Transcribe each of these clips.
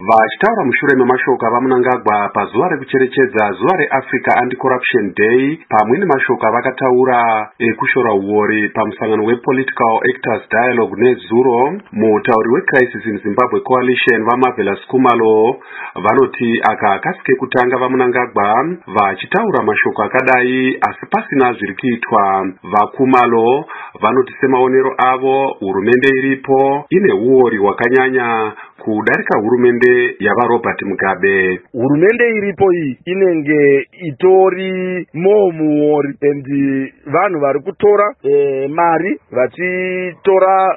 Vachitaura mushure memashoko avaMnangagwa pazuva rekucherechedza zuva reAfrica Anti-Corruption Day, pamwe nemashoko avakataura ekushora uori pamusangano wePolitical Actors Dialogue nezuro, mutauri weCrisis in Zimbabwe Coalition vaMarvelous Khumalo vanoti aka kasike kutanga vaMnangagwa vachitaura mashoko akadai asi pasina zviri kuitwa. VaKhumalo vanoti semaonero avo hurumende iripo ine uori hwakanyanya kudarika hurumende yavaRobert Mugabe. Hurumende iripo iyi inenge itori muori endi vanhu vari kutora mari vachitora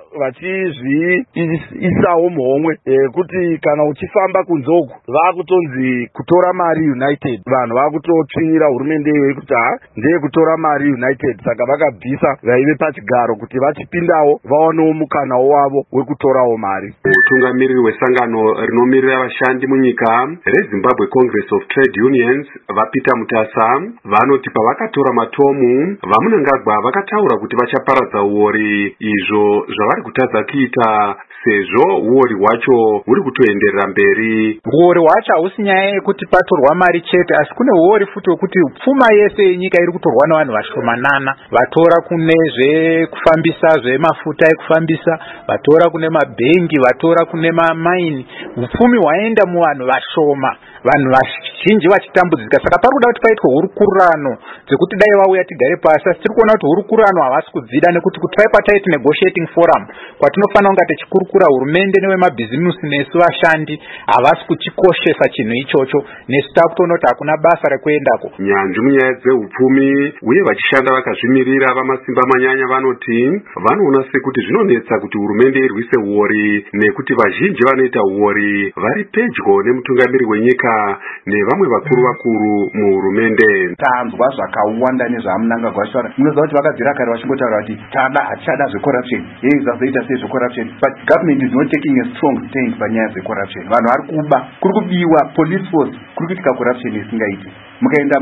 vachizviisawo muhomwe kuti kana uchifamba kunzoku vakutonzi kutora mari United. Vanhu vakutotsvinyira hurumende iyoyi kuti ndeye kutora mari United, saka vakabvisa vaive pachigaro kuti vachipindawo vaonewo mukanawo wavo wekutorawo mari. Mutungamiriri wesangano rinomirira vashandi munyika reZimbabwe Congress of Trade Unions vaPeter Mutasa vanoti pavakatora matomu vaMnangagwa vakataura kuti vachaparadza uori, izvo zvavari kutadza kuita sezvo uori hwacho huri kutoenderera mberi. Uori hwacho hausi nyaya yekuti patorwa mari chete, asi kune uori futi wekuti pfuma yese yenyika iri kutorwa navanhu vashomanana. Vatora kune zvekufambisa zvemafuta ekufambisa, vatora kune mabhengi, vatora kune mamaini. Upfumi hwaenda muvanhu vashoma, vanhu vazhinji vachitambudzika. Saka pari kuda kuti paitwe hurukurano dzekuti dai vauya tigare pasi, asi tiri kuona kuti hurukurano havasi kudzida, nekuti kutripartite negotiating forum kwatinofanira kunge tichikurukura hurumende nevemabhizimusi nesu vashandi havasi kuchikoshesa chinhu ichocho, nesu takutoona kuti hakuna basa rekuendako. Nyanzvi munyaya dzeupfumi uye vachishanda vakazvimirira vamasimba manyanya vanoti vanoona sekuti zvinonetsa kuti hurumende irwise uori, nekuti vazhinji vanoita uori vari pedyo nemutungamiri wenyika nevamwe vakuru muhurumende. Tanzwa zvakawanda nezvaMnangagwa achitaura. Munoziva kuti vakabvira kare vachingotaura kuti hatichada zvecorruption, zvazoita sezvecorruption, but government is not taking a strong stand panyaya dzecorruption. Vanhu vari kuba, kuri kubiwa police force, kuri kuitika corruption isingaiti. Mukaenda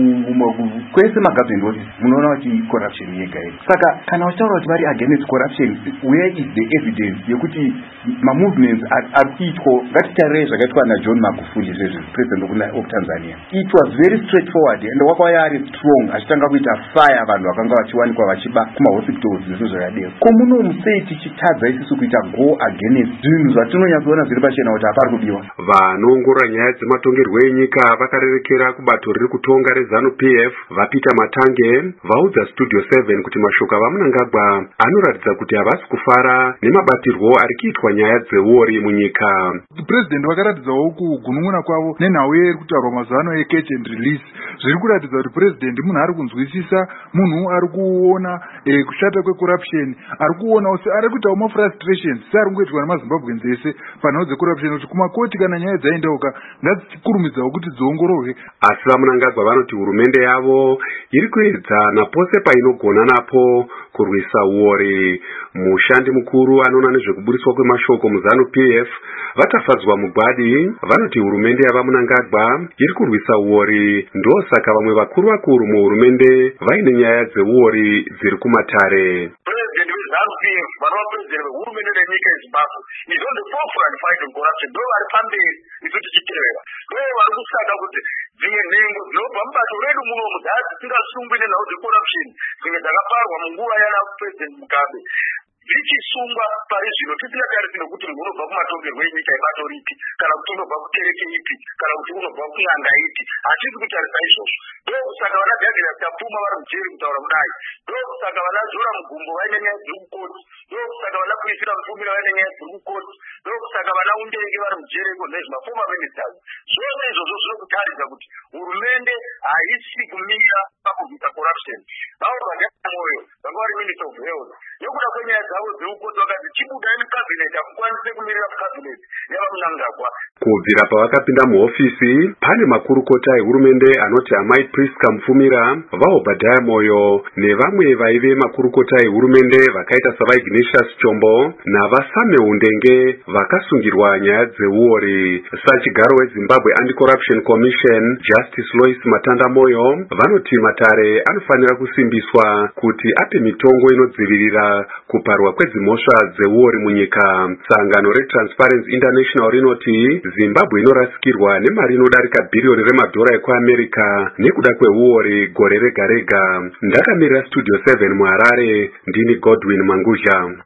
kwese magovernment office munoona kuti corruption yega yega. Saka kana vachitaura kuti vari against corruption, where is the evidence yekuti movements ari kuitwa? Ngatitarire zvakaitwa naJohn Magufuli president of Tanzania. It was very straightforward and wakauya ari strong achitanga kuita fire vanhu vakanga vachiwanikwa vachiba kumahospitals nezvo zvakadero. Komuno musei tichitadza isusu kuita go against zvinhu zvatinonyatsoona zviri pachena kuti hapari kubiwa. Vanoongorora nyaya dzematongerwo enyika vakarerekera kubato riri kutonga reZANU-PF vaPeter Matange vaudza Studio 7 kuti mashoko avaMnangagwa anoratidza kuti havasi kufara nemabatirwo ari kuitwa nyaya dzeuori munyika. President vakaratidzawo kugunun'una kwavo nenhau iri kutaurwa mazuva ano catch and release. Zviri kuratidza kuti president munhu ari kunzwisisa, munhu ari kuona kushata kwecorruption, ari kuonawo ari kuitawo mafrustrations seari kungoitirwa nemaZimbabweans ese panhau dzecorruption, kuti kumakoti kana nyaya dzaendauka ngadzikurumidzawo kuti dziongororwe. Asi vaMnangagwa vanoti hurumende yavo iri kuedza napose painogona napo kurwisa uori. Mushandi mukuru anoona nezvekuburiswa kwemashoko muZANU-PF vatafadzwa mugwadi vanoti hurumende yavaMnangagwa iri kurwisa uori, ndosaka vamwe vakuru muhurumende vaine nyaya dzeuori dziri kumatare. President weZANU-PF vanova president vehurumende renyika yeZimbabwe is on the forefront fighting corruption. Ndo vari pamberi isu tichiteerera, ndo vari kusaka kuti dzimwe nhengo dzinobva mubato redu munomu dzisingasungwi nenhau dzecorruption dzimwe dzakaparwa munguva yana President Mugabe dzichisungwa pari zvino tisingatarisi nekuti unobva kumatongerwo enyika ebato ripi, kana kuti unobva kukereke ipi, kana kuti unobva kun'anga ipi. Hatisi kutarisa izvozvo. Ndokusaka vana Douglas Kapfuma vari mujeri kutaura kudai, ndokusaka vana Zora Mugumbo vaine nyaya dziri kukoti, ndokusaka vana Priscilla Mufumira vaine nyaya dziri kukoti, ndokusaka vana Undenge vari mujeri nezvemafoma ministers. Zvose izvozvo zvinokutaridza kuti hurumende haisi kumira pakurwisa corruption. Vaobva Moyo vanga vari minister of health, nekuda kwenyaya dzavo dzirikukoti vakati chibudai mucabinet hakukwanise kumirira mucabinet yavaMnangagwa. Kubvira pavakapinda muhofisi pane makurukota ehurumende anoti amai Priska Mufumira, vaObhadhaya Moyo nevamwe vaive makurukota ehurumende vakaita savaIgnatius Chombo navaSame Undenge vakasungirwa nyaya dzeuori. Sachigaro weZimbabwe Anti-Corruption Commission Justice Lois Matanda Moyo vanoti matare anofanira kusimbiswa kuti ape mitongo inodzivirira kuparwa kuwedzerwa kwedzimhosva dzeuori munyika. Sangano reTransparency International rinoti Zimbabwe inorasikirwa nemari inodarika bhiriyoni remadhora ekuAmerica nekuda kweuori gore rega rega. Ndakamirira Studio 7 muHarare, ndini Godwin Manguzha.